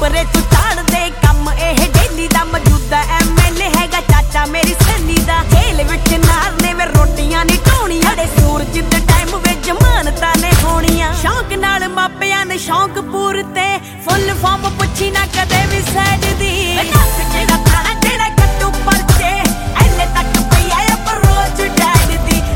ਉਪਰੇ ਤੂੰ ਚਾੜਦੇ ਕੰਮ ਇਹ ਡੇਲੀ ਦਾ। ਮੌਜੂਦਾ MLA ਹੈਗਾ ਚਾਚਾ ਮੇਰੀ ਸਹੇਲੀ ਦਾ। ਜੇਲ੍ਹ ਵਿੱਚ ਨਾਰ ਨੇ ਵੇ ਰੋਟੀਆਂ ਨੀ ਢੋਣੀਆਂ, ਅੜੇ ਸੂਰਜ ਦੇ ਟਾਈਮ ਵੇ ਜ਼ਮਾਨਤਾਂ ਨੇ ਹੋਣੀਆਂ। ਸ਼ੌਂਕ ਨਾਲ ਮਾਪਿਆਂ ਨੇ ਸ਼ੌਂਕ ਪੂਰਤੇ, ਫੁੱਲ ਫਾਰਮ